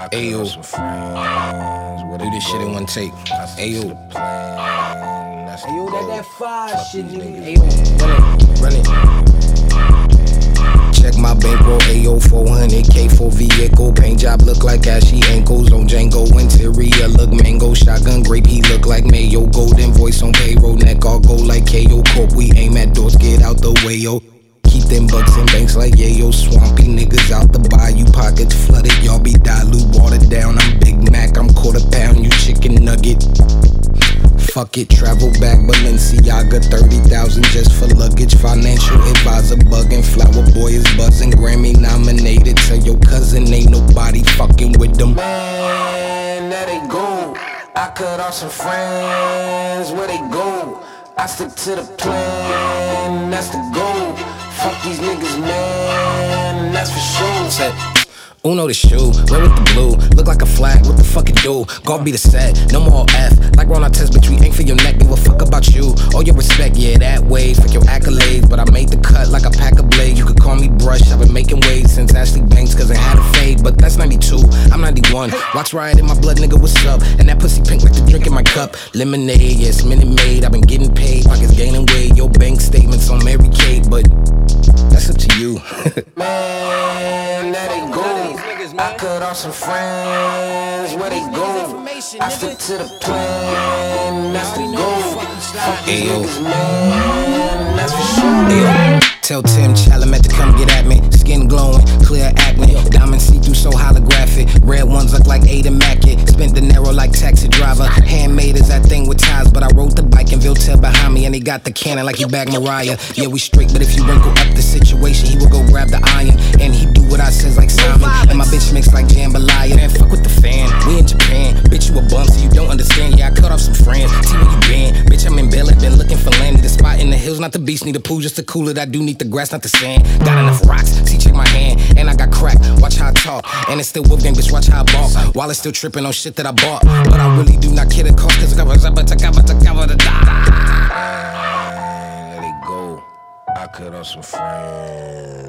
Ayo, do this shit in one take. Ayo, Ayo, that fire shit, nigga. Ayo, run it. Check my bankroll, Ayo, 400K for vehicle. Paint job look like ashy ankles on Django. Interior look mango, shotgun grape, he look like mayo. Golden voice on payroll, neck all gold like KO. Corp, we aim at doors, get out the way, yo. Keep them bucks in banks like yayo. Swampy niggas out the bayou, pockets flooded. Y'all be dilute, watered down. I'm Big Mac, I'm quarter pound, you chicken nugget. Fuck it, travel back Balenciaga, 30,000 just for luggage. Financial advisor bugging, flower boy is buzzing. Grammy nominated, tell your cousin ain't nobody fucking with them. Man, there they go. I cut off some friends, where they go? I stick to the plan, that's the goal. Fuck these niggas, man, that's for sure. Set. Uno the shoe, red with the blue. Look like a flag, what the fuck it do? God be the set, no more F. Like Ron Artest, bitch, we ain't for your neck. Give a fuck about you, all your respect, yeah, that way. Fuck your accolades, but I made the cut like a pack of blades. You could call me Brush, I've been making waves since Ashley Banks, cause I had a fade. But that's 92, I'm 91. Watch Riot in my blood, nigga, what's up? And that pussy pink like the drink in my cup. Lemonade, yes, Minute Maid, I've been getting paid. Pockets gaining weight, your bank statements on Mary Kate, but that's up to you. Man, there they go. I cut off some friends, where they go? I stick to the plan, that's the goal. Fuck these niggas, man, that's for sure. Ayo. Tell Tim Chalamet to come get at me. Skin glowing, clear acne. Diamond see-through so holographic. Red ones look like Ada Mackett. Spent dinero like taxi driver. Handmade is that thing with ties, but I rode the bike in Viltel behind me, and he got the cannon like he bagged Mariah. Yeah, we straight, but if you wrinkle up the situation, he will go grab the iron, and he do what I says like Simon. And my bitch mix like jambalaya. Man, fuck with the fan. We in Japan, bitch, you a bum, so you don't understand. Yeah, I cut off some friends. See where you been, bitch. I'm in Bel Air, been looking for land. The spot in the hills, not the beach, need a pool just to cool it. I do need the grass, not the sand. Got enough rocks, see, check my hand, and I got crack. Watch how I talk, and it's still Wolf Gang, bitch. Watch how I balk. While it's still tripping on shit that I bought, but I really do not care the cost, cause I cover the die. There they go. I cut off some friends.